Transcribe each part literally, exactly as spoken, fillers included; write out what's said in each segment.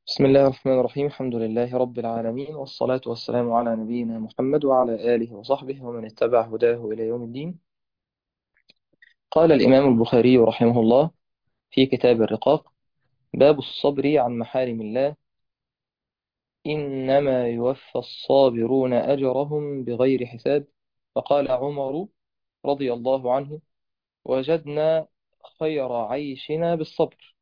بسم الله الرحمن الرحيم. الحمد لله رب العالمين، والصلاة والسلام على نبينا محمد وعلى آله وصحبه ومن اتبع هداه إلى يوم الدين. قال الإمام البخاري رحمه الله في كتاب الرقاق: باب الصبر عن محارم الله، إنما يوفى الصابرون أجرهم بغير حساب. فقال عمر رضي الله عنه: وجدنا خير عيشنا بالصبر.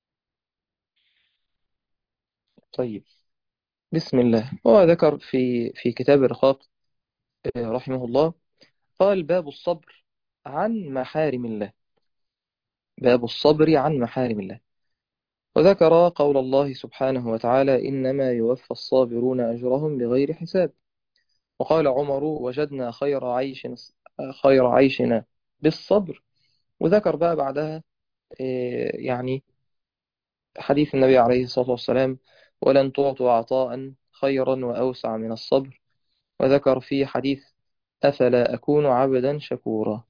طيب، بسم الله. هو ذكر في في كتاب الرقاق آه، رحمه الله، قال: باب الصبر عن محارم الله. باب الصبر عن محارم الله. وذكر قول الله سبحانه وتعالى: إنما يوفى الصابرون أجرهم بغير حساب. وقال عمر: وجدنا خير عيش خير عيشنا بالصبر. وذكر بقى بعدها آه، يعني حديث النبي عليه الصلاة والسلام: ولن تعطوا عطاء خيرا وأوسع من الصبر. وذكر في حديث: أفلا أكون عبدا شكورا.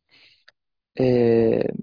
آه،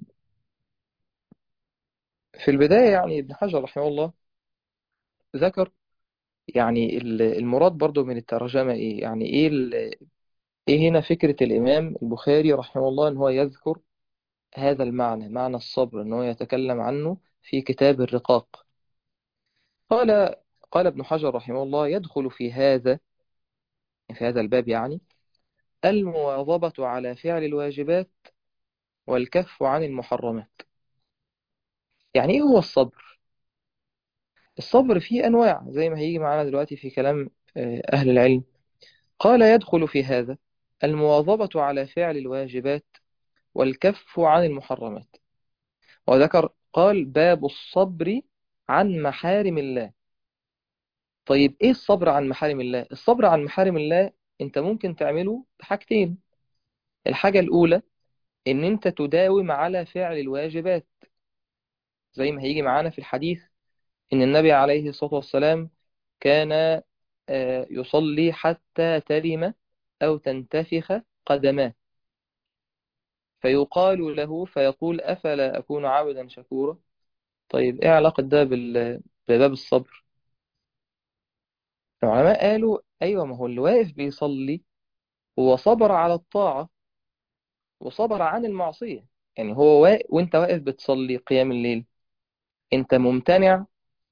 في البداية يعني ابن حجر رحمه الله ذكر يعني ال- المراد برضو من الترجمة إيه، يعني إيه ال- إيه هنا فكرة الإمام البخاري رحمه الله إن هو يذكر هذا المعنى، معنى الصبر، إن هو يتكلم عنه في كتاب الرقاق. قال قال ابن حجر رحمه الله: يدخل في هذا في هذا الباب يعني المواظبة على فعل الواجبات والكف عن المحرمات. يعني إيه هو الصبر؟ الصبر فيه أنواع زي ما هيجي معنا دلوقتي في كلام آه، أهل العلم. قال: يدخل في هذا المواظبة على فعل الواجبات والكف عن المحرمات. وذكر قال: باب الصبر عن محارم الله. طيب، ايه الصبر عن محارم الله؟ الصبر عن محارم الله انت ممكن تعمله بحاجتين. الحاجة الأولى ان انت تداوم على فعل الواجبات، زي ما هيجي معانا في الحديث ان النبي عليه الصلاة والسلام كان آه، يصلي حتى ترم أو تنتفخ قدماه، فيقال له فيقول: أفلا أكون عبدا شكورا. طيب، ايه علاقة ده بال- بباب الصبر؟ العلماء قالوا: أيوة، ما هو اللي واقف بيصلي هو صبر على الطاعة وصبر عن المعصية. يعني هو واقف وانت واقف بتصلي قيام الليل، انت ممتنع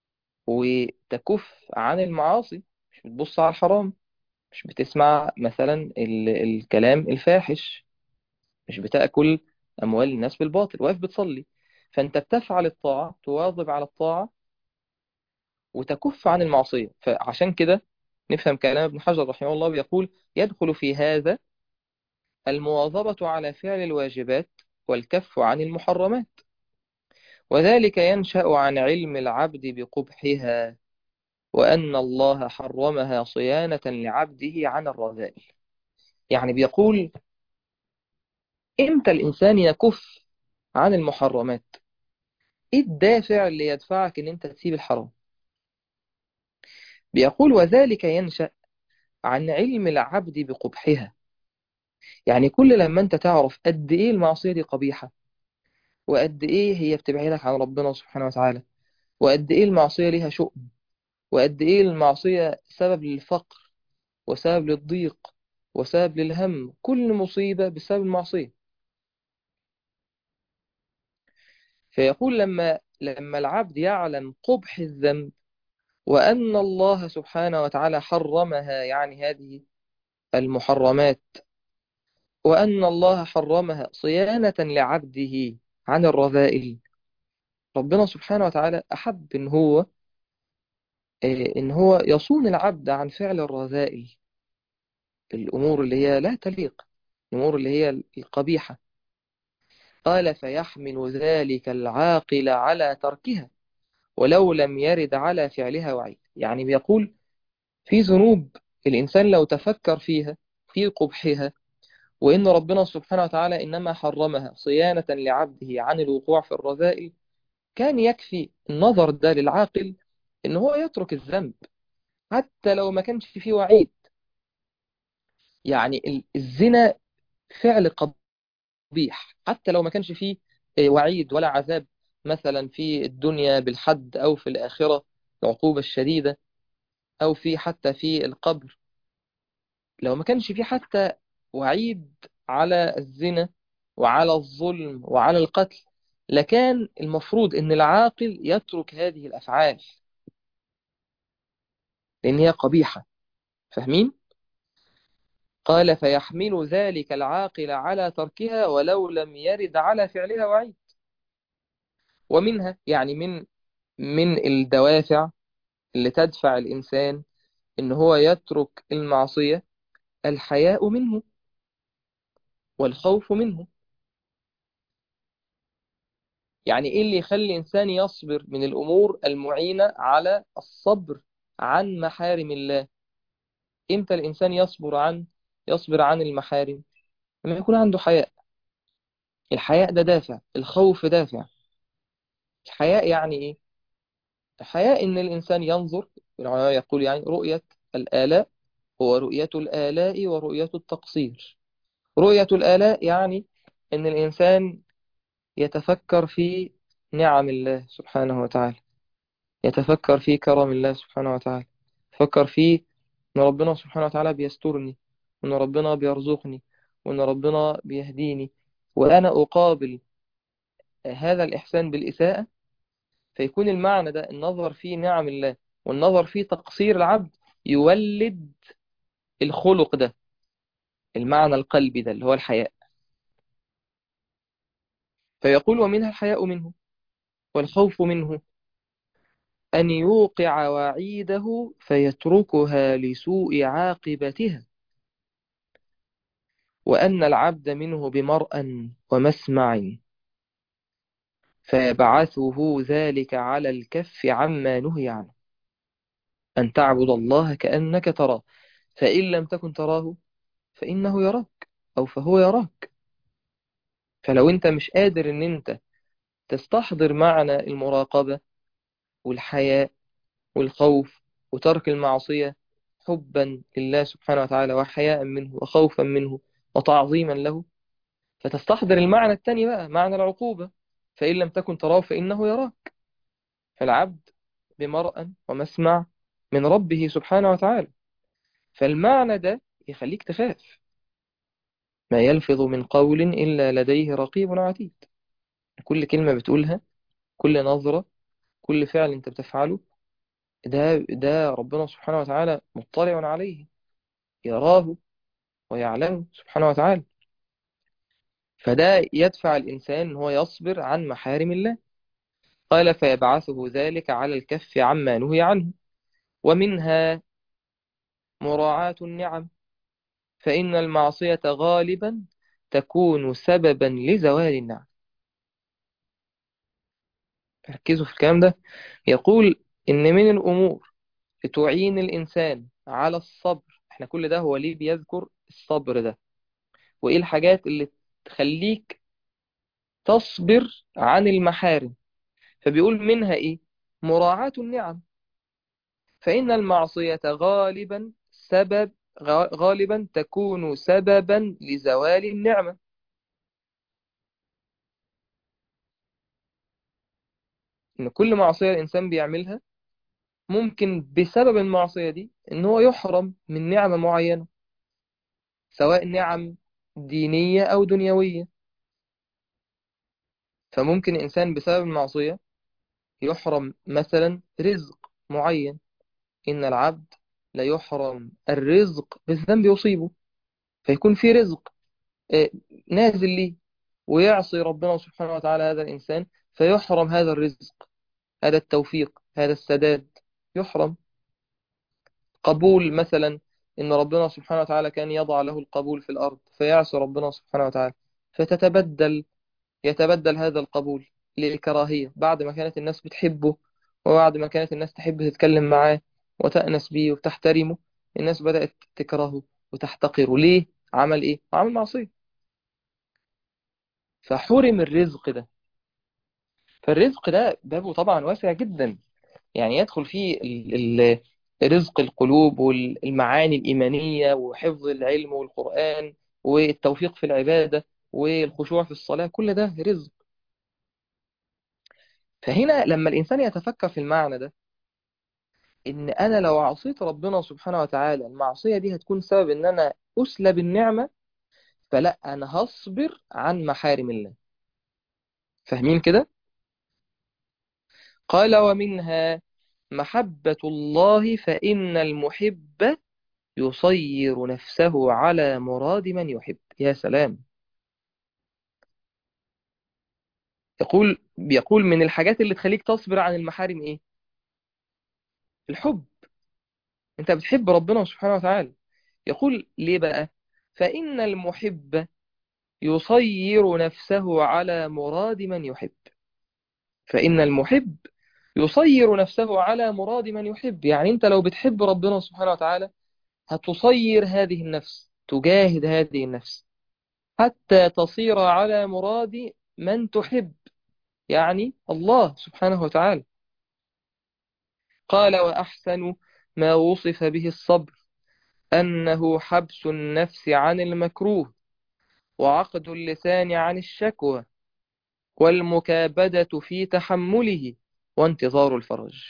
وتكف عن المعاصي، مش بتبص على الحرام، مش بتسمع مثلا ال الكلام الفاحش، مش بتأكل أموال الناس بالباطل، واقف بتصلي. فانت بتفعل الطاعة، تواظب على الطاعة وتكف عن المعصية. فعشان كده نفهم كلام ابن حجر رحمه الله بيقول: يدخل في هذا المواظبة على فعل الواجبات والكف عن المحرمات، وذلك ينشأ عن علم العبد بقبحها، وأن الله حرمها صيانة لعبده عن الرذائل. يعني بيقول: إمتى الإنسان يكف عن المحرمات؟ إيه الدافع اللي يدفعك إن أنت تسيب الحرام؟ بيقول: وذلك ينشأ عن علم العبد بقبحها. يعني كل لما أنت تعرف قد إيه المعصية دي قبيحة، وقد إيه هي بتبعدك عن ربنا سبحانه وتعالى، وقد إيه المعصية ليها شؤم، وقد إيه المعصية سبب للفقر وسبب للضيق وسبب للهم، كل مصيبة بسبب المعصية. فيقول: لما لما العبد يعلم قبح الذنب، وأن الله سبحانه وتعالى حرمها، يعني هذه المحرمات، وأن الله حرمها صيانة لعبده عن الرذائل. ربنا سبحانه وتعالى أحب إن هو آه، إن هو يصون العبد عن فعل الرذائل، الأمور اللي هي لا تليق، الأمور اللي هي القبيحة. قال: فيحمل ذلك العاقل على تركها ولو لم يرد على فعلها وعيد. يعني بيقول في ذنوب الإنسان لو تفكر فيها في قبحها، وإن ربنا سبحانه وتعالى إنما حرمها صيانة لعبده عن الوقوع في الرذائل، كان يكفي النظر ده للعاقل إن هو يترك الذنب حتى لو ما كانش فيه وعيد. يعني ال- الزنا فعل قبيح حتى لو ما كانش فيه آه، وعيد ولا عذاب، مثلا في الدنيا بالحد أو في الآخرة. العقوبة الشديدة، أو في حتى في القبر، لو ما كانش في حتى وعيد على الزنا وعلى الظلم وعلى القتل، لكان المفروض أن العاقل يترك هذه الأفعال لأن هي قبيحة. فاهمين؟ قال فيحمل ذلك العاقل على تركها ولو لم يرد على فعلها وعيد. ومنها يعني من من الدوافع اللي تدفع الإنسان إن هو يترك المعصية الحياء منه والخوف منه. يعني إيه اللي يخلي الإنسان يصبر من الأمور المعينة على الصبر عن محارم الله؟ إمتى الإنسان يصبر عن يصبر عن المحارم؟ لما يكون عنده حياء. الحياء ده دافع، الخوف دافع. الحياء يعني إيه؟ الحياء إن الإنسان ينظر، العلماء يقول يعني رؤية الآلاء، هو رؤية الآلاء ورؤية التقصير. رؤية الآلاء يعني إن الإنسان يتفكر في نعم الله سبحانه وتعالى، يتفكر في كرم الله سبحانه وتعالى، يتفكر في إن ربنا سبحانه وتعالى بيسترني، وإن ربنا بيرزقني، وإن ربنا بيهديني، وأنا أقابل هذا الإحسان بالإساءة. فيكون المعنى ده النظر في نعم الله والنظر في تقصير العبد يولد الخلق ده، المعنى القلبي ده اللي هو الحياء. فيقول ومنها الحياء منه والخوف منه، أن يوقع وعيده فيتركها لسوء عاقبتها، وأن العبد منه بمرأى ومسمع، فيبعثه ذلك على الكف عما نهي عنه، أن تعبد الله كأنك تراه، فإن لم تكن تراه فإنه يراك، أو فهو يراك. فلو أنت مش قادر أن أنت تستحضر معنى المراقبة والحياء والخوف وترك المعصية حبا لله سبحانه وتعالى وحياء منه وخوفا منه وتعظيما له، فتستحضر المعنى الثاني بقى، معنى العقوبة، فإن لم تكن تراه فإنه يراك. فالعبد بمرأى ومسمع من ربه سبحانه وتعالى. فالمعنى ده يخليك تخاف. ما يلفظ من قول إلا لديه رقيب عتيد. كل كلمة بتقولها، كل نظرة، كل فعل أنت بتفعله، ده ده ربنا سبحانه وتعالى مطلع عليه، يراه ويعلمه سبحانه وتعالى. فده يدفع الإنسان أن هو يصبر عن محارم الله. قال فيبعثه ذلك على الكف عما نهي عنه. ومنها مراعاة النعم، فإن المعصية غالبا تكون سببا لزوال النعم. ركزوا في الكلام ده. يقول إن من الأمور تعين الإنسان على الصبر، احنا كل ده هو ليه بيذكر الصبر ده، وإيه الحاجات اللي تخليك تصبر عن المحارم. فبيقول منها إيه؟ مراعاة النعم، فإن المعصية غالبا سبب غ- غالبا تكون سببا لزوال النعمة. إن كل معصية الإنسان بيعملها ممكن بسبب المعصية دي إن هو يحرم من نعمة معينة، سواء نعم دينية أو دنيوية. فممكن إنسان بسبب المعصية يحرم مثلا رزق معين. إن العبد لا يحرم الرزق بالذنب يصيبه، فيكون في رزق آه، نازل ليه، ويعصي ربنا سبحانه وتعالى هذا الإنسان فيحرم هذا الرزق، هذا التوفيق، هذا السداد، يحرم. قبول مثلا، إن ربنا سبحانه وتعالى كان يضع له القبول في الأرض فيعصي ربنا سبحانه وتعالى، فتتبدل يتبدل هذا القبول للكراهية، بعد ما كانت الناس بتحبه وبعد ما كانت الناس تحب تتكلم معاه وتأنس بيه وتحترمه، الناس بدأت تكرهه وتحتقره. ليه؟ عمل إيه؟ عمل معصية، فحرم الرزق ده. فالرزق ده بابه طبعا واسع جدا، يعني يدخل فيه ال- ال- رزق القلوب والمعاني الإيمانية وحفظ العلم والقرآن والتوفيق في العبادة والخشوع في الصلاة، كل ده رزق. فهنا لما الإنسان يتفكر في المعنى ده إن أنا لو عصيت ربنا سبحانه وتعالى المعصية دي هتكون سبب إن أنا أسلب النعمة، فلا أنا هصبر عن محارم الله. فاهمين كده؟ قال ومنها محبة الله، فإن المحب يصير نفسه على مراد من يحب. يا سلام. يقول بيقول من الحاجات اللي تخليك تصبر عن المحارم إيه؟ الحب. أنت بتحب ربنا سبحانه وتعالى. يقول ليه بقى؟ فإن المحب يصير نفسه على مراد من يحب. فإن المحب يصير نفسه على مراد من يحب. يعني أنت لو بتحب ربنا سبحانه وتعالى هتصير هذه النفس، تجاهد هذه النفس حتى تصير على مراد من تحب، يعني الله سبحانه وتعالى. قال وأحسن ما وصف به الصبر أنه حبس النفس عن المكروه، وعقد اللسان عن الشكوى، والمكابدة في تحمله، وانتظار الفرج.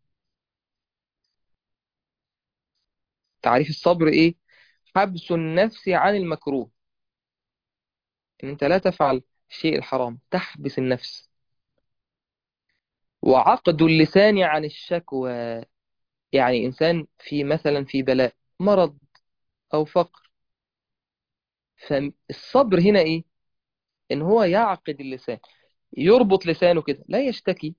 تعريف الصبر إيه؟ حبس النفس عن المكروه، إن أنت لا تفعل الشيء الحرام، تحبس النفس. وعقد اللسان عن الشكوى، يعني إنسان في مثلا في بلاء، مرض أو فقر، فالصبر هنا إيه؟ إن هو يعقد اللسان، يربط لسانه كده لا يشتكي.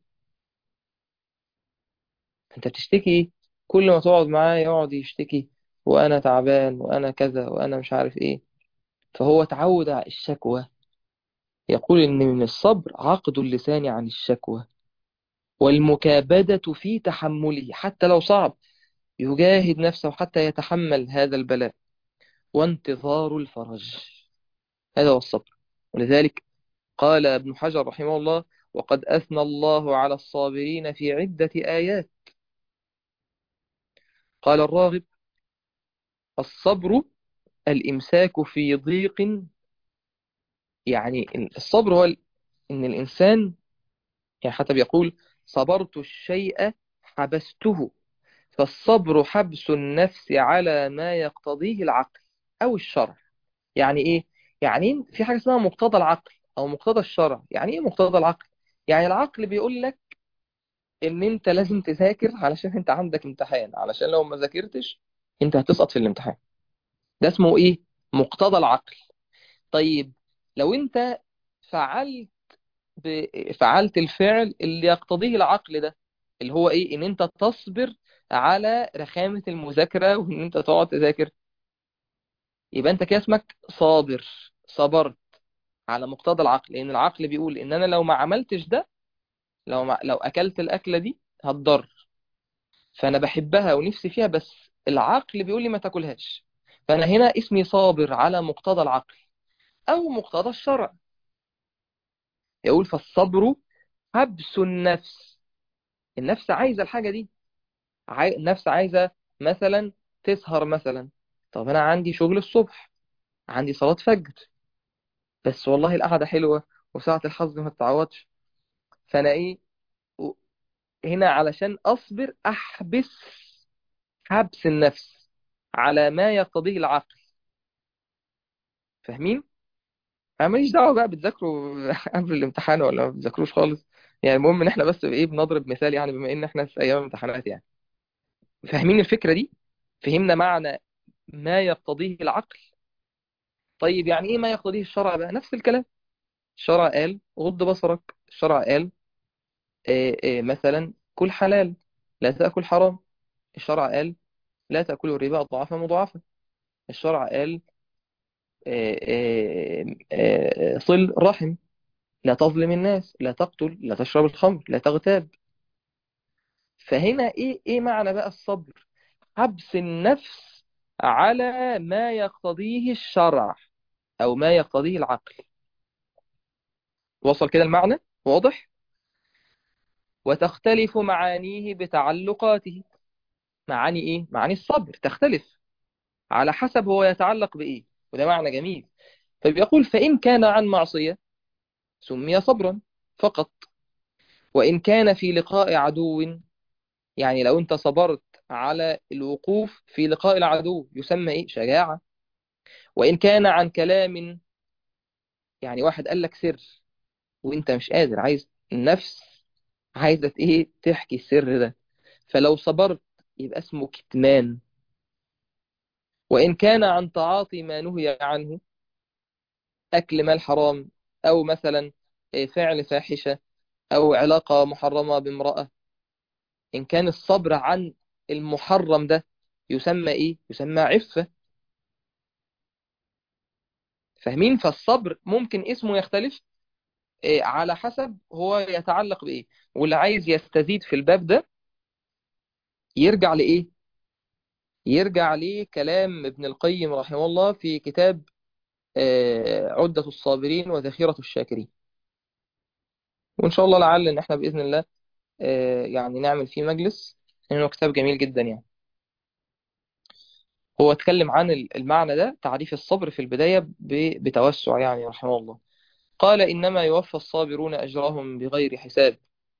أنت بتشتكي إيه؟ كل ما تقعد معاه يقعد يشتكي، وأنا تعبان وأنا كذا وأنا مش عارف إيه. فهو تعود على الشكوى. يقول إن من الصبر عقد اللسان عن الشكوى، والمكابدة في تحمله حتى لو صعب، يجاهد نفسه حتى يتحمل هذا البلاء، وانتظار الفرج. هذا هو الصبر. ولذلك قال ابن حجر رحمه الله: وقد أثنى الله على الصابرين في عدة آيات. قال الراغب: الصبر الإمساك في ضيق. يعني الصبر هو ال- إن الإنسان، يعني حتى بيقول: صبرت الشيء حبسته. فالصبر حبس النفس على ما يقتضيه العقل أو الشرع. يعني إيه؟ يعني في حاجة اسمها مقتضى العقل أو مقتضى الشرع. يعني إيه مقتضى العقل؟ يعني العقل بيقول لك إن أنت لازم تذاكر علشان أنت عندك امتحان، علشان لو ما ذاكرتش أنت هتسقط في الامتحان. ده اسمه إيه؟ مقتضى العقل. طيب لو أنت فعلت ب... فعلت الفعل اللي يقتضيه العقل ده، اللي هو إيه؟ إن أنت تصبر على رخامة المذاكرة وإن أنت تقعد تذاكر، يبقى أنت كده اسمك صابر. صبرت على مقتضى العقل، لأن العقل بيقول إن أنا لو ما عملتش ده، لو ما... لو أكلت الأكلة دي هتضر، فأنا بحبها ونفسي فيها، بس العقل بيقول لي ما تاكلهاش. فأنا هنا اسمي صابر على مقتضى العقل أو مقتضى الشرع. يقول: فالصبر حبس النفس. النفس عايزة الحاجة دي. عاي... النفس عايزة مثلا تسهر مثلا. طب أنا عندي شغل الصبح، عندي صلاة فجر، بس والله القعدة حلوة وساعة الحظ ما تتعوضش. فأنا إيه؟ هنا علشان أصبر أحبس، حبس النفس على ما يقتضيه العقل. فاهمين؟ أنا ماليش دعوة بقى بتذاكروا قبل الامتحان ولا ما بتذاكروش خالص. يعني المهم إن إحنا بس إيه بنضرب مثال، يعني بما إن إحنا في أيام امتحانات يعني. فاهمين الفكرة دي؟ فهمنا معنى ما يقتضيه العقل. طيب يعني إيه ما يقتضيه الشرع بقى؟ نفس الكلام. الشرع قال غض بصرك. الشرع قال آه، آه، مثلا كل حلال، لا تأكل حرام. الشرع قال لا تأكلوا الربا أضعافا مضاعفة. الشرع قال آه، آه، آه، صل رحم، لا تظلم الناس، لا تقتل، لا تشرب الخمر، لا تغتاب. فهنا ايه ايه معنى بقى الصبر؟ حبس النفس على ما يقتضيه الشرع او ما يقتضيه العقل. وصل كده المعنى؟ واضح؟ وتختلف معانيه بتعلقاته. معاني ايه؟ معاني الصبر تختلف على حسب هو يتعلق بايه. وده معنى جميل. فبيقول: فإن كان عن معصية سمي صبرا فقط، وإن كان في لقاء عدو يعني لو أنت صبرت على الوقوف في لقاء العدو يسمى إيه؟ شجاعة. وإن كان عن كلام، يعني واحد قال لك سر وأنت مش قادر، عايز النفس عايزة إيه؟ تحكي السر ده، فلو صبرت يبقى اسمه كتمان. وإن كان عن تعاطي ما نهي عنه، أكل مال حرام، أو مثلا آه، فعل فاحشة، أو علاقة محرمة بامرأة، إن كان الصبر عن المحرم ده يسمى إيه؟ يسمى عفة. فاهمين؟ فالصبر ممكن اسمه يختلف آه، على حسب هو يتعلق بإيه. واللي عايز يستزيد في الباب ده يرجع لإيه؟ يرجع لكلام ابن القيم رحمه الله في كتاب آه، عدة الصابرين وذخيرة الشاكرين. وإن شاء الله لعل إن إحنا بإذن الله آه، يعني نعمل فيه مجلس، لأنه كتاب جميل جدا يعني. هو اتكلم عن المعنى ده، تعريف الصبر في البداية ب- بتوسع يعني رحمه الله. قال إنما يوفى الصابرون أجرهم بغير حساب.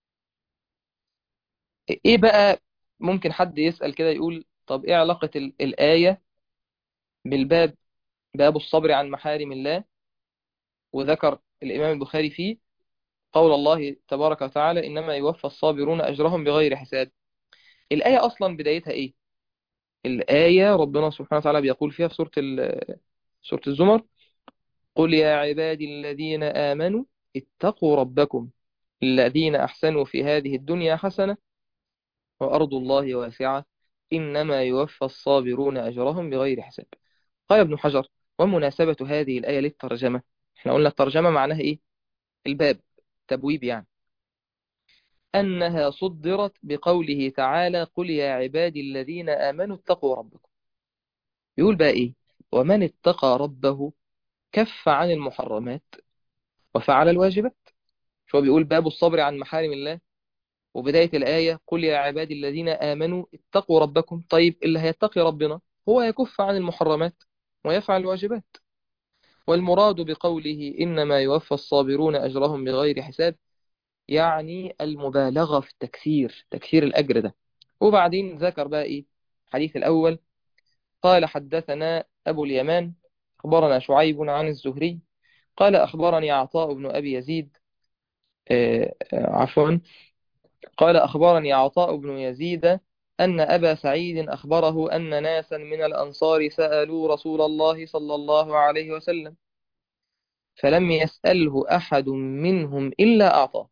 إيه بقى؟ ممكن حد يسأل كده يقول طب إيه علاقة ال- الآية بالباب، باب الصبر عن محارم الله؟ وذكر الإمام البخاري فيه قول الله تبارك وتعالى إنما يوفى الصابرون أجرهم بغير حساب. الآية أصلا بدايتها إيه؟ الآية ربنا سبحانه وتعالى بيقول فيها في سورة ال- سورة الزمر: قل يا عبادي الذين آمنوا اتقوا ربكم الذين أحسنوا في هذه الدنيا حسنة وأرض الله واسعة إنما يوفى الصابرون أجرهم بغير حساب. قال ابن حجر: ومناسبة هذه الآية للترجمة، احنا قلنا الترجمة معناها إيه؟ الباب، تبويب يعني. أنها صدرت بقوله تعالى: قل يا عبادي الذين آمنوا اتقوا ربكم. يقول بقى إيه؟ ومن اتقى ربه كف عن المحرمات وفعل الواجبات. شو بيقول؟ باب الصبر عن محارم الله، وبداية الآية قل يا عبادي الذين آمنوا اتقوا ربكم. طيب اللي هيتقي ربنا هو يكف عن المحرمات ويفعل الواجبات. والمراد بقوله إنما يوفى الصابرون أجرهم بغير حساب، يعني المبالغة في التكثير، تكثير الأجر ده. وبعدين ذكر بقى إيه؟ الحديث الأول: قال حدثنا أبو اليمان أخبرنا شعيب عن الزهري قال أخبرني عطاء بن أبي يزيد آه، آه، عفوا قال أخبرني عطاء بن يزيد أن أبا سعيد أخبره أن ناسا من الأنصار سألوا رسول الله صلى الله عليه وسلم فلم يسأله أحد منهم إلا أعطاه،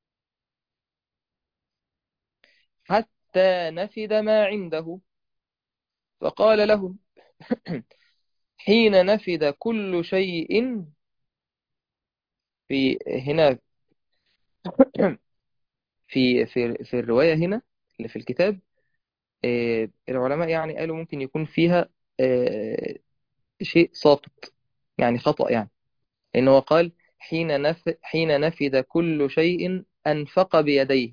حتى نفد ما عنده. فقال لهم: حين نفد كل شيء، في هنا في في في الرواية هنا اللي في الكتاب، آه، العلماء يعني قالوا ممكن يكون فيها آه، شيء ساقط، يعني خطأ يعني. إن هو قال: حين نف حين نفد كل شيء أنفق بيديه.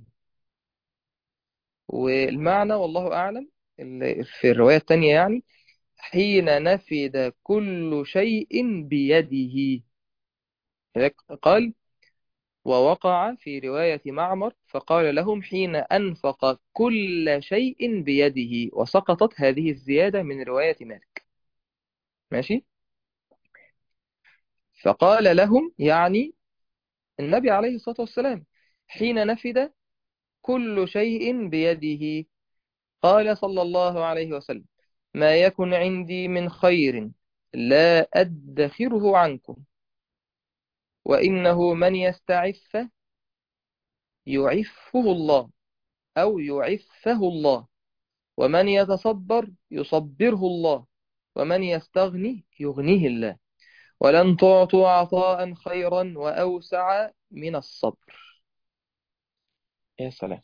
والمعنى والله أعلم ال- في الرواية التانية يعني حين نفد كل شيء بيده. لذلك قال: ووقع في رواية معمر فقال لهم: حين أنفق كل شيء بيده. وسقطت هذه الزيادة من رواية مالك. ماشي. فقال لهم يعني النبي عليه الصلاة والسلام: حين نفد كل شيء بيده. قال صلى الله عليه وسلم: ما يكن عندي من خير لا أدخره عنكم، وإنه من يستعف يعفه الله أو يعفه الله، ومن يتصبر يصبره الله، ومن يستغني يغنيه الله، ولن تعطوا عطاء خيرا وأوسع من الصبر. يا سلام.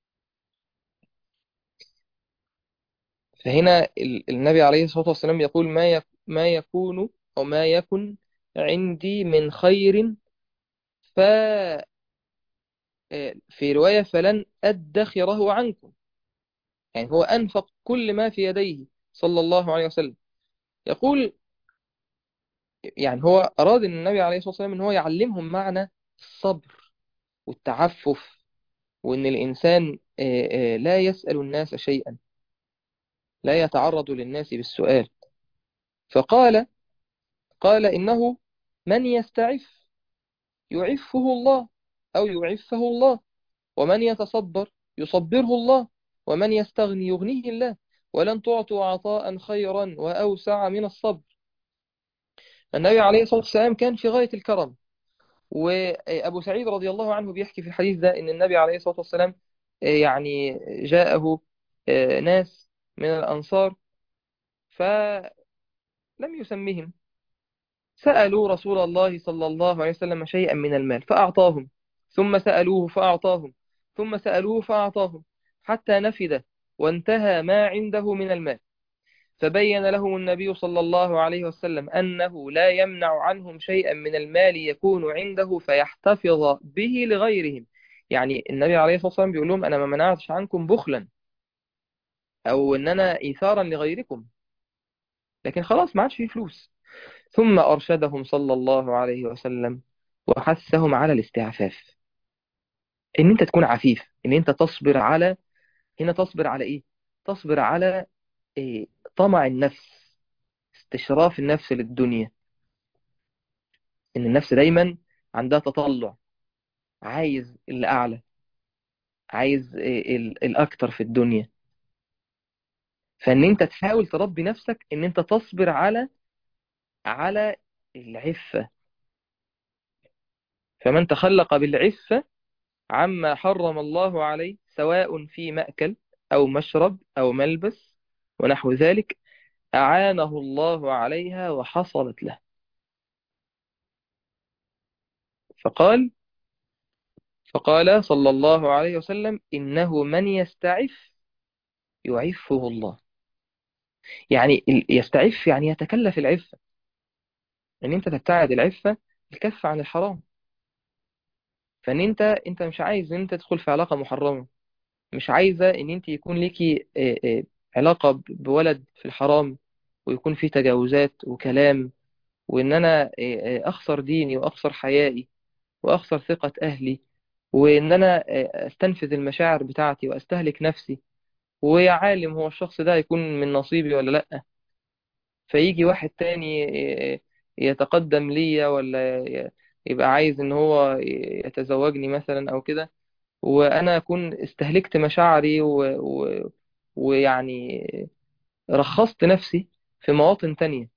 فهنا ال- النبي عليه الصلاة والسلام يقول: ما يك ما يكون أو ما يكن عندي من خير، ف في رواية فلن أدخره عنكم. يعني هو أنفق كل ما في يديه صلى الله عليه وسلم. يقول يعني هو أراد أن النبي عليه الصلاة والسلام أن هو يعلمهم معنى الصبر والتعفف، وأن الإنسان آه، آه، لا يسأل الناس شيئا، لا يتعرض للناس بالسؤال. فقال قال إنه من يستعف يعفه الله أو يعفه الله، ومن يتصبر يصبره الله، ومن يستغني يغنيه الله، ولن تعطوا عطاء خيرا وأوسع من الصبر. النبي عليه الصلاة والسلام كان في غاية الكرم. وأبو سعيد رضي الله عنه بيحكي في الحديث ده إن النبي عليه الصلاة والسلام آه، يعني جاءه آه، ناس من الأنصار فلم يسمهم، سألوا رسول الله صلى الله عليه وسلم شيئا من المال فأعطاهم، ثم سألوه فأعطاهم، ثم سألوه فأعطاهم، حتى نفد وانتهى ما عنده من المال. فبين لهم النبي صلى الله عليه وسلم أنه لا يمنع عنهم شيئا من المال يكون عنده فيحتفظ به لغيرهم. يعني النبي عليه الصلاة والسلام بيقول لهم أنا ما منعتش عنكم بخلا أو أن أنا إيثارا لغيركم، لكن خلاص ما عادش فيه فلوس. ثم أرشدهم صلى الله عليه وسلم وحثهم على الاستعفاف، إن أنت تكون عفيف، إن أنت تصبر على، هنا تصبر على إيه؟ تصبر على إيه؟ طمع النفس، استشراف النفس للدنيا. إن النفس دايما عندها تطلع، عايز الأعلى، عايز إيه ال- الأكتر في الدنيا. فإن أنت تحاول تربي نفسك إن أنت تصبر على على العفة. فمن تخلق بالعفة عما حرم الله عليه سواء في مأكل أو مشرب أو ملبس ونحو ذلك أعانه الله عليها وحصلت له. فقال فقال صلى الله عليه وسلم إنه من يستعف يعفه الله. يعني ال- يستعف يعني يتكلف العفة، ان انت تبتعد العفة، الكف عن الحرام. فان انت انت مش عايز ان انت تدخل في علاقة محرمة، مش عايزة ان انت يكون ليكي آه، آه، علاقة ب- بولد في الحرام، ويكون في تجاوزات وكلام، وان انا آه، آه، اخسر ديني واخسر حيائي واخسر ثقة اهلي، وان انا آه، استنفذ المشاعر بتاعتي واستهلك نفسي. ويا عالم هو الشخص ده هيكون من نصيبي ولا لا، فيجي واحد تاني ي- يتقدم ليا، ولا ي- يبقى عايز ان هو يتزوجني مثلا او كده، وانا اكون استهلكت مشاعري و... و... ويعني رخصت نفسي في مواطن تانية.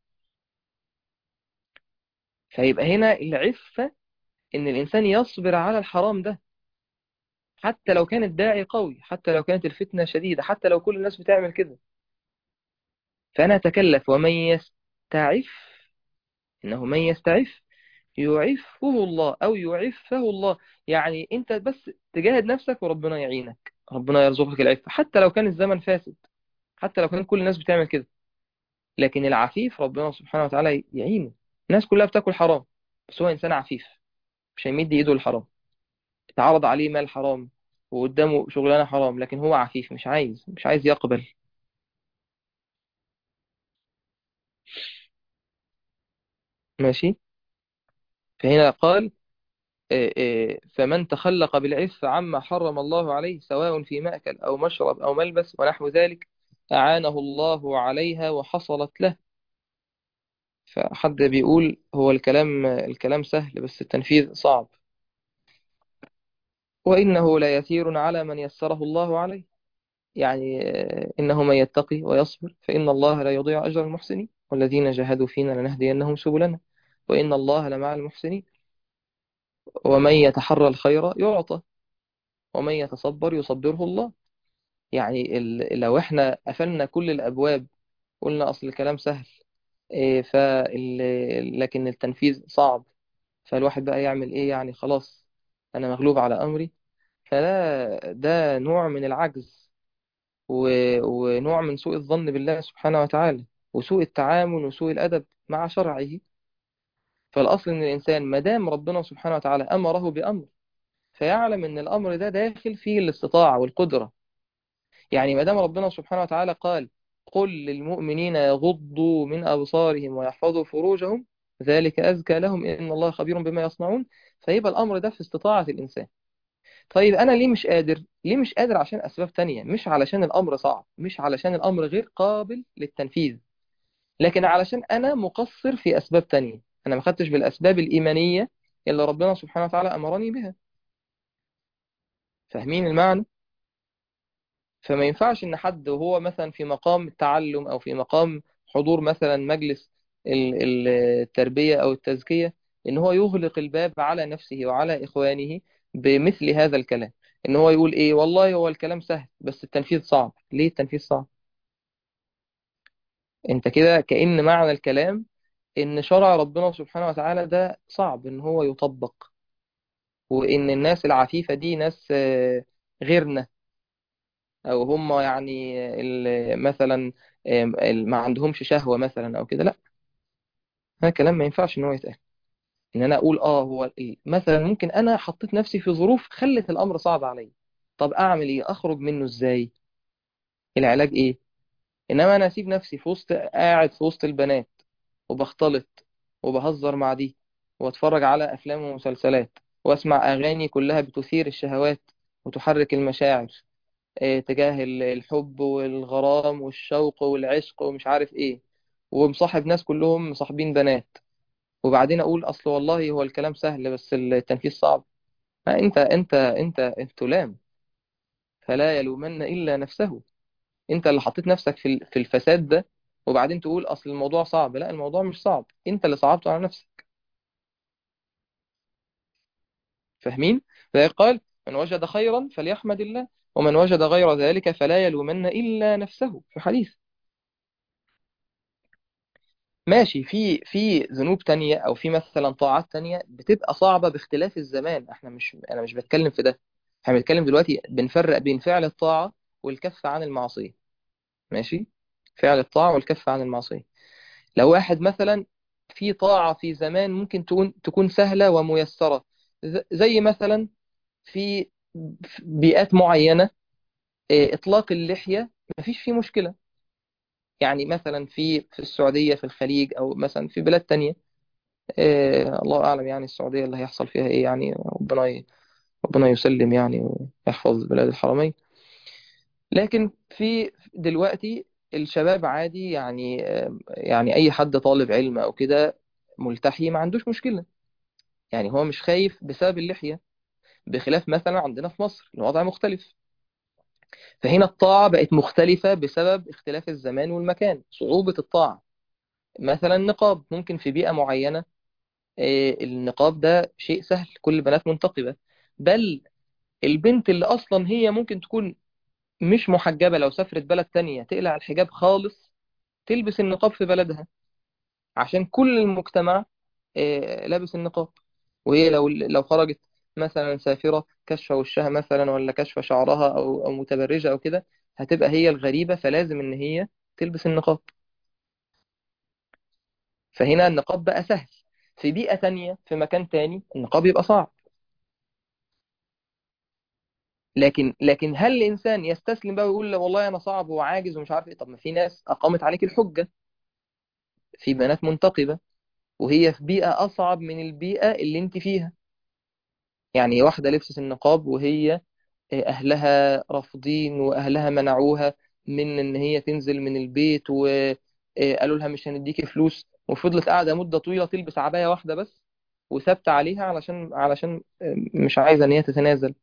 فيبقى هنا العفة ان الانسان يصبر على الحرام ده، حتى لو كان الداعي قوي، حتى لو كانت الفتنة شديدة، حتى لو كل الناس بتعمل كده. فانا اتكلف. ومن يستعف، انه من يستعف يعفه الله أو يعفه الله. يعني أنت بس تجاهد نفسك وربنا يعينك، ربنا يرزقك العفة حتى لو كان الزمن فاسد، حتى لو كان كل الناس بتعمل كده. لكن العفيف ربنا سبحانه وتعالى يعينه. الناس كلها بتاكل حرام، بس هو إنسان عفيف، مش هيمد إيده للحرام. اتعرض عليه مال حرام وقدامه شغلانة حرام، لكن هو عفيف، مش عايز مش عايز يقبل. ماشي. فهنا قال آه، آه، فمن تخلق بالعفة عما حرم الله عليه سواء في مأكل أو مشرب أو ملبس ونحو ذلك أعانه الله عليها وحصلت له. فحد بيقول هو الكلام الكلام سهل بس التنفيذ صعب. وإنه ليسير على من يسره الله عليه. يعني آه، إنه من يتقي ويصبر فإن الله لا يضيع أجر المحسنين، والذين جاهدوا فينا لنهدينهم سبلنا وإن الله لمع المحسنين. ومن يتحرى الخير يعطى، ومن يتصبر يصبره الله. يعني ال... لو احنا قفلنا كل الأبواب، قلنا أصل الكلام سهل، إيه فال... لكن التنفيذ صعب، فالواحد بقى يعمل إيه؟ يعني خلاص أنا مغلوب على أمري. فلا، ده نوع من العجز و... ونوع من سوء الظن بالله سبحانه وتعالى، وسوء التعامل وسوء الأدب مع شرعه. فالأصل إن الإنسان ما دام ربنا سبحانه وتعالى أمره بأمر، فيعلم إن الأمر ده داخل فيه الاستطاعة والقدرة. يعني ما دام ربنا سبحانه وتعالى قال قل للمؤمنين يغضوا من أبصارهم ويحفظوا فروجهم ذلك أزكى لهم إن الله خبير بما يصنعون، فيبقى الأمر ده في استطاعة الإنسان. طيب أنا ليه مش قادر؟ ليه مش قادر؟ عشان أسباب تانية، مش علشان الأمر صعب، مش علشان الأمر غير قابل للتنفيذ، لكن علشان أنا مقصر في أسباب تانية. أنا ما خدتش بالأسباب الإيمانية اللي ربنا سبحانه وتعالى أمرني بها. فاهمين المعنى؟ فما ينفعش ان حد وهو مثلا في مقام التعلم او في مقام حضور مثلا مجلس ال- ال- التربية او التزكية، ان هو يغلق الباب على نفسه وعلى اخوانه بمثل هذا الكلام. ان هو يقول ايه، والله هو الكلام سهل بس التنفيذ صعب. ليه التنفيذ صعب؟ انت كده كأن معنى الكلام ان شرع ربنا سبحانه وتعالى ده صعب ان هو يطبق، وان الناس العفيفة دي ناس آه، غيرنا، او هم يعني ال- مثلا آم، ال- ما عندهمش شهوة مثلا او كده. لا، هذا كلام ما ينفعش ان هو يتقال. ان انا اقول اه هو ال- مثلا ممكن انا حطيت نفسي في ظروف خلت الامر صعب عليا، طب اعمل ايه؟ اخرج منه ازاي؟ العلاج ايه؟ انما انا اسيب نفسي في وسط، قاعد في وسط البنات وبختلط وبهزر مع دي واتفرج على افلام ومسلسلات واسمع اغاني كلها بتثير الشهوات وتحرك المشاعر آه، تجاه ال- الحب والغرام والشوق والعشق ومش عارف ايه، ومصاحب ناس كلهم مصاحبين بنات، وبعدين اقول اصل والله هو الكلام سهل بس التنفيذ صعب. ما انت انت انت انت لام، فلا يلومن الا نفسه. انت اللي حطيت نفسك في ال- في الفساد ده، وبعدين تقول اصل الموضوع صعب. لا، الموضوع مش صعب، انت اللي صعبته على نفسك. فاهمين؟ فقال من وجد خيرا فليحمد الله، ومن وجد غير ذلك فلا يلومن الا نفسه، في حديث. ماشي، في في ذنوب تانية او في مثلا طاعات تانية بتبقى صعبة باختلاف الزمان. احنا مش انا مش بتكلم في ده، احنا بنتكلم دلوقتي بنفرق بين فعل الطاعة والكف عن المعصية. ماشي، فعل الطاعة والكف عن المعصية. لو واحد مثلا في طاعة في زمان ممكن تكون تكون سهلة وميسرة، ز- زي مثلا في في بيئات معينة، اه، اطلاق اللحية مفيش فيه مشكلة. يعني مثلا في في السعودية في الخليج او مثلا في بلاد تانية، إيه الله أعلم يعني السعودية اللي هيحصل فيها إيه، يعني ربنا ي... ربنا يسلم يعني ويحفظ بلاد الحرمين. لكن في دلوقتي الشباب عادي يعني، آه، يعني أي حد طالب علم أو كده ملتحي ما عندوش مشكلة، يعني هو مش خايف بسبب اللحية، بخلاف مثلا عندنا في مصر الوضع مختلف. فهنا الطاعة بقت مختلفة بسبب اختلاف الزمان والمكان، صعوبة الطاعة. مثلا النقاب ممكن في بيئة معينة، آه، النقاب ده شيء سهل، كل البنات منتقبة، بل البنت اللي اصلا هي ممكن تكون مش محجبة لو سافرت بلد تانية تقلع الحجاب خالص، تلبس النقاب في بلدها عشان كل المجتمع آه، لابس النقاب. وهي لو لو خرجت مثلا سافرة كشف وشها مثلا ولا كشف شعرها او او متبرجة او كده، هتبقى هي الغريبة، فلازم ان هي تلبس النقاب. فهنا النقاب بقى سهل. في بيئة تانية في مكان تاني النقاب يبقى صعب. لكن لكن هل الانسان يستسلم بقى ويقول لا والله انا صعب وعاجز ومش عارف ايه؟ طب ما في ناس اقامت عليك الحجه، في بنات منتقبه وهي في بيئه اصعب من البيئه اللي انت فيها. يعني واحده لبست النقاب وهي اهلها رافضين واهلها منعوها من ان هي تنزل من البيت، وقالوا لها مش هنديكي فلوس، وفضلت قاعده مده طويله تلبس عبايه واحده بس وثابته عليها علشان علشان مش عايزه ان هي تتنازل.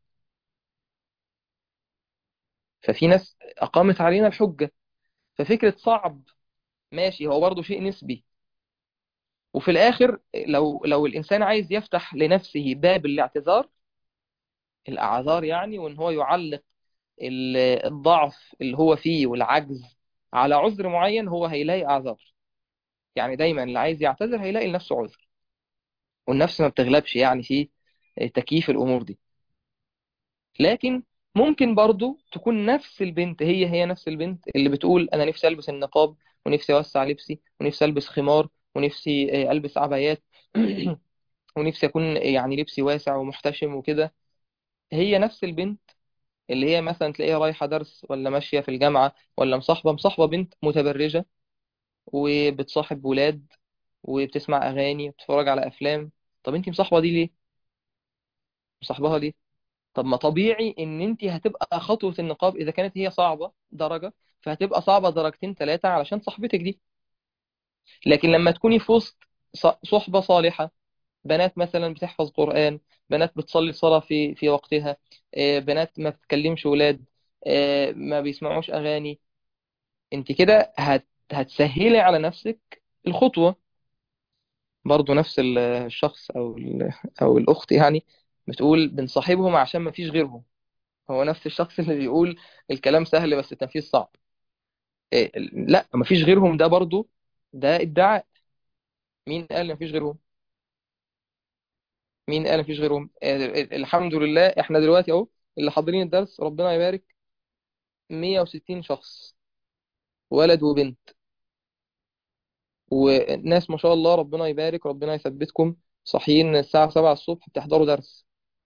ففي ناس اقامت علينا الحجه. ففكره صعب ماشي، هو برضه شيء نسبي. وفي الآخر لو لو الإنسان عايز يفتح لنفسه باب الاعتذار، الأعذار يعني، وإن هو يعلق ال- الضعف اللي هو فيه والعجز على عذر معين، هو هيلاقي أعذار. يعني دايما اللي عايز يعتذر هيلاقي لنفسه عذر، والنفس ما بتغلبش يعني في تكييف الأمور دي. لكن ممكن برضو تكون نفس البنت هي هي نفس البنت اللي بتقول أنا نفسي ألبس النقاب ونفسي أوسع لبسي ونفسي ألبس خمار ونفسي آه، ألبس عبايات ونفسي أكون يعني لبسي واسع ومحتشم وكده. هي نفس البنت اللي هي مثلا تلاقيها رايحة درس ولا ماشية في الجامعة ولا مصاحبة مصاحبة بنت متبرجة وبتصاحب ولاد وبتسمع أغاني وبتتفرج على أفلام. طب أنت مصاحبة دي ليه؟ مصاحبها ليه؟ طب ما طبيعي ان انت هتبقى خطوة النقاب اذا كانت هي صعبة درجة، فهتبقى صعبة درجتين ثلاثة علشان صاحبتك دي. لكن لما تكوني في وسط ص- صحبة صالحة، بنات مثلا بتحفظ قرآن، بنات بتصلي صلاة في في وقتها، آه، بنات ما بتكلمش ولاد، آه، ما بيسمعوش أغاني، انت كده هت هتسهلي على نفسك الخطوة. برضو نفس ال- الشخص او ال- او الاخت يعني بتقول بنصاحبهم عشان ما فيش غيرهم. هو نفس الشخص اللي بيقول الكلام سهل بس التنفيذ صعب. إيه، لا ما فيش غيرهم ده برضو ده ادعاء. مين قال ما فيش غيرهم؟ مين قال ما فيش غيرهم؟ إيه، الحمد لله احنا دلوقتي اهو اللي حاضرين الدرس ربنا يبارك مية وستين شخص، ولد وبنت، وناس ما شاء الله ربنا يبارك ربنا يثبتكم، صاحيين الساعة سبعة الصبح بتحضروا درس.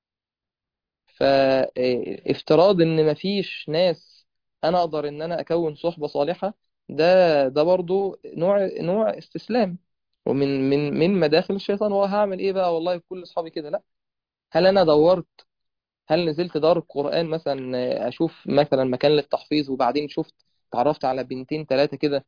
فافتراض ان مفيش ناس انا اقدر ان انا اكون صحبة صالحة، ده ده برضو نوع نوع استسلام، ومن من من مداخل الشيطان. وهعمل ايه بقى والله كل اصحابي كده؟ لا. هل انا دورت؟ هل نزلت دار القرآن مثلا اشوف مثلا مكان للتحفيظ، وبعدين شفت تعرفت على بنتين ثلاثة كده،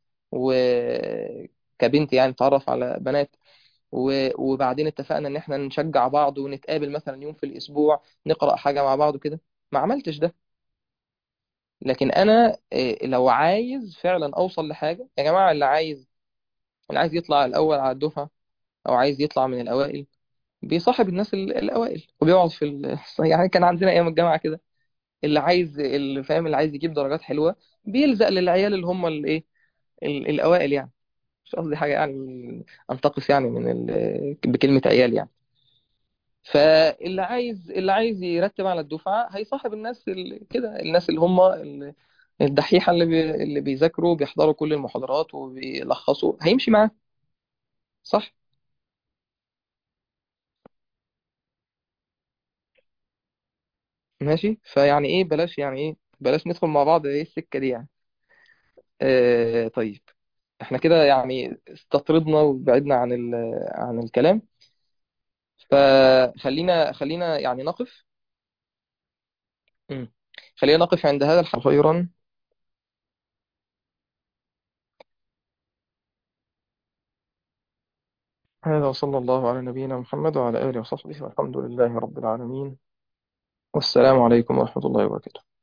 وكبنت يعني تعرف على بنات، و- وبعدين اتفقنا ان احنا نشجع بعض ونتقابل مثلا يوم في الاسبوع نقرأ حاجة مع بعض وكده؟ ما عملتش ده. لكن انا إيه، لو عايز فعلا اوصل لحاجة يا جماعة، اللي عايز اللي عايز يطلع الاول على الدفعة او عايز يطلع من الاوائل بيصاحب الناس ال- الاوائل وبيقعد في ال... يعني كان عندنا ايام الجامعة كده، اللي عايز اللي فاهم اللي عايز يجيب درجات حلوة بيلزق للعيال اللي هم الايه ال- الاوائل يعني. مش قصدي حاجة يعني انتقص يعني من ال... بكلمة عيال يعني. فاللي عايز اللي عايز يرتب على الدفعة هيصاحب الناس اللي كده، الناس اللي هم ال- الدحيحة اللي بي... اللي بيذاكروا بيحضروا كل المحاضرات وبيلخصوا، هيمشي معاه. صح. ماشي. فيعني ايه بلاش يعني ايه بلاش ندخل مع بعض ايه السكة دي يعني. آه طيب. احنا كده يعني استطردنا وبعدنا عن ال... عن الكلام. فخلينا خلينا يعني نقف. مم. خلينا نقف عند هذا الحد خيرا. هذا وصلى الله على نبينا محمد وعلى آله وصحبه والحمد لله رب العالمين. والسلام عليكم ورحمة الله وبركاته.